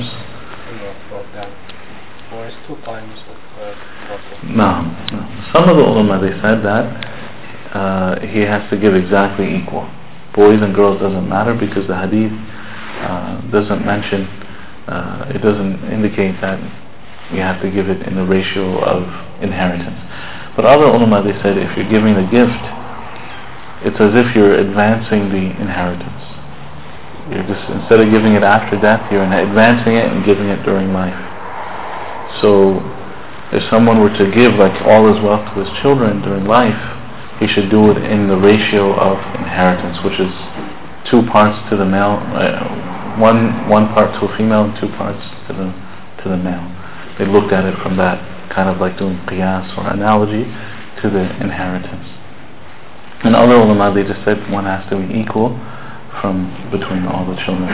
Or it's two times of uh, no, no. Some of the ulama, they said that uh, he has to give exactly equal. Boys and girls doesn't matter, because the hadith uh, doesn't mention. Uh, it doesn't indicate that you have to give it in the ratio of inheritance. But other ulama, they said if you're giving the gift, it's as if you're advancing the inheritance. You're just, instead of giving it after death, you're advancing it and giving it during life. So if someone were to give like all his wealth to his children during life, he should do it in the ratio of inheritance, which is two parts to the male, uh, one one part to a female and two parts to the to the male. They looked at it from that kind of like doing qiyas or analogy to the inheritance. And other ulama, they just said one has to be equal from between all the children.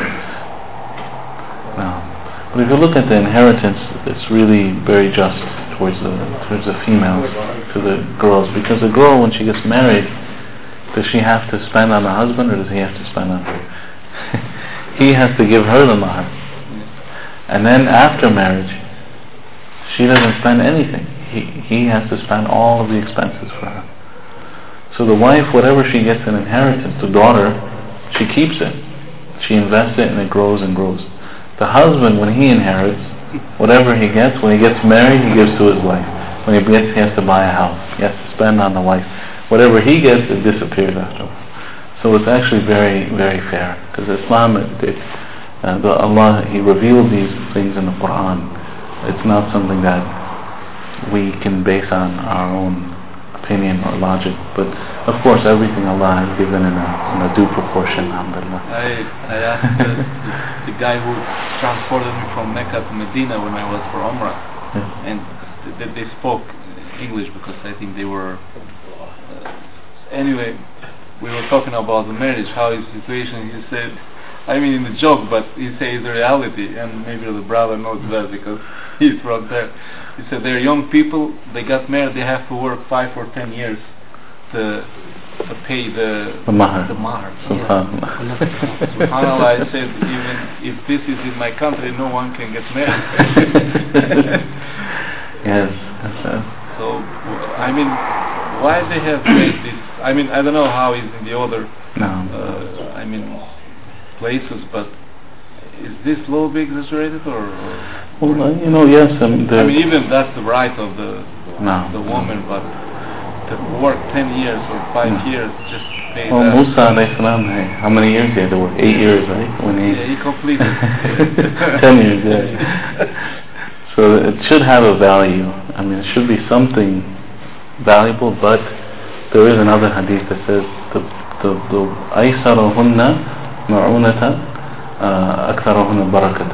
Now, but if you look at the inheritance, it's really very just towards the towards the females, to the girls, because the girl, when she gets married, does she have to spend on the husband, or does he have to spend on her? He has to give her the mahar, and then after marriage, she doesn't spend anything. He he has to spend all of the expenses for her. So the wife, whatever she gets in inheritance, the daughter, she keeps it. She invests it and it grows and grows. The husband, when he inherits, whatever he gets, when he gets married, he gives to his wife. When he gets, he has to buy a house. He has to spend on the wife. Whatever he gets, it disappears afterwards. So it's actually very, very fair. Because Islam, it, it, uh, the Allah, He revealed these things in the Quran. It's not something that we can base on our own opinion or logic, but of course everything Allah has given in a, in a due proportion. Alhamdulillah. I, I asked the, the, the guy who transported me from Mecca to Medina when I was for Umrah, yeah. and th- they spoke English because I think they were uh, anyway we were talking about the marriage, how his situation. He said, I mean in a joke, but he says the reality, and maybe the brother knows that because he's from there. He said they're young people, they got married, they have to work five or ten years to to pay the the mahar. The mahar. Subhanallah. Subhanallah, I said, even if this is in my country, no one can get married. Yes. That's, uh, so, I mean, why they have made this? I mean, I don't know how it's in the other, no. uh, I mean, places, but is this law being exaggerated or? or well, uh, you know, yes. Um, I mean, even that's the right of the no. the woman, but to work ten years or five no. years just pay well, that. Musa alayhi salam, hey, how many years he had to work? Eight years, right? When he yeah, he completed. ten years, yeah. So it should have a value. I mean, it should be something valuable, but there is another hadith that says the the the aysarahunna ma'unata aktharuhunna barakata.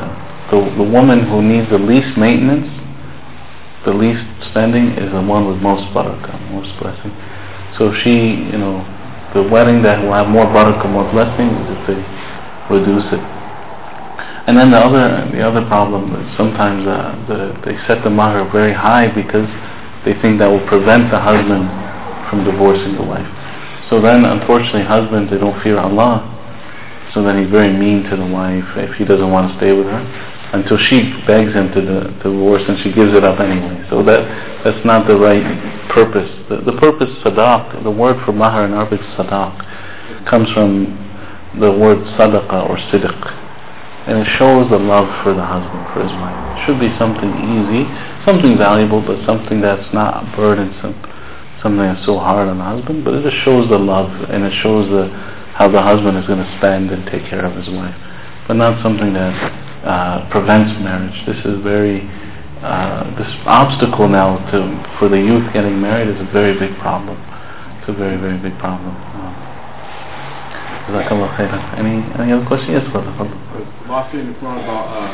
the, the woman who needs the least maintenance, the least spending, is the one with most barakah, most blessing. So she, you know, the wedding that will have more barakah, more blessing, is if they reduce it. And then the other, the other problem is sometimes uh, the, they set the mahr very high because they think that will prevent the husband from divorcing the wife. So then, unfortunately, husbands, they don't fear Allah. So then he's very mean to the wife if he doesn't want to stay with her, until she begs him to, the, to divorce, and she gives it up anyway. So that that's not the right purpose. The, the purpose, sadaq, the word for mahr in Arabic, sadaq, comes from the word sadaqah or sidq. And it shows the love for the husband, for his wife. It should be something easy, something valuable, but something that's not burdensome, something that's so hard on the husband. But it just shows the love, and it shows the how the husband is going to spend and take care of his wife, but not something that uh, prevents marriage. This is very uh, this obstacle now to for the youth getting married is a very big problem. It's a very very big problem. Jazakallah khairan. Any any other questions? Yes, brother. Last thing in the front about uh,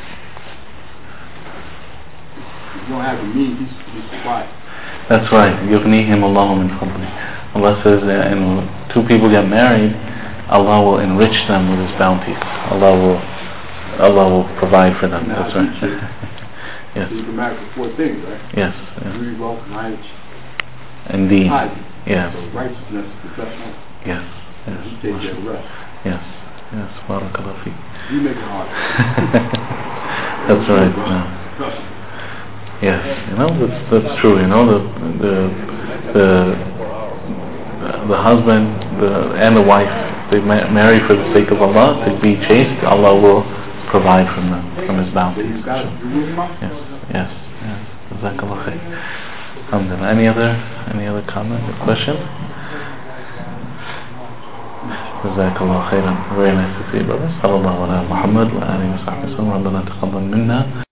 you don't have the means, he's quiet. That's right. Yughnihim Allahu min fadli. Allah says that when two people get married, Allah will enrich them with His bounties. Allah will, Allah will provide for them. Now, that's right. Yes. So you can marry for four things, right? Yes. Three, wealth, knowledge, and deen. piety. Yes. So righteousness, professional. Yes. Yes. You take care of the rest. Yes. Yes. Barakallah fi. You make it hard. That's right. No. Yes. You know that's that's true. You know the the the. the husband the, and the wife, they ma- marry for the sake of Allah, to be chaste, Allah will provide from them, from His bounty. Yes, yes, yes. Jazakallah khair. Alhamdulillah. Any other, any other comment or question? Jazakallah khairan. Very nice to see you, brothers. Sallallahu ala Muhammad wa alihi wa sahbihi wa sallam. Rabbana taqabbal minna.